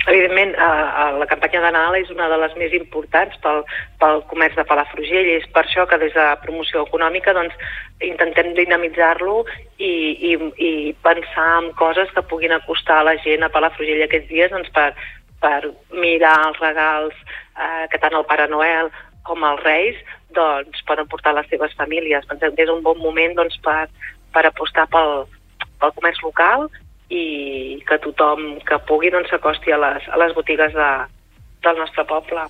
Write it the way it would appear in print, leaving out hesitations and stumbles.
Evidentment, la campanya de Nadal és una de les més importants pel comerç de Palafrugell, i és per això que des de promoció econòmica intentem dinamitzar-lo i pensar en coses que puguin acostar a la gent a Palafrugell aquests dies per mirar els regals que tant el Pare Noel com els Reis poden portar a les seves famílies. Pensem que és un bon moment per apostar pel comerç local i que tothom que pugui s'acosti a les botigues del nostre poble.